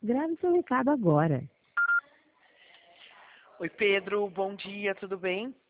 Grave seu recado agora. Oi, Pedro, bom dia, tudo bem?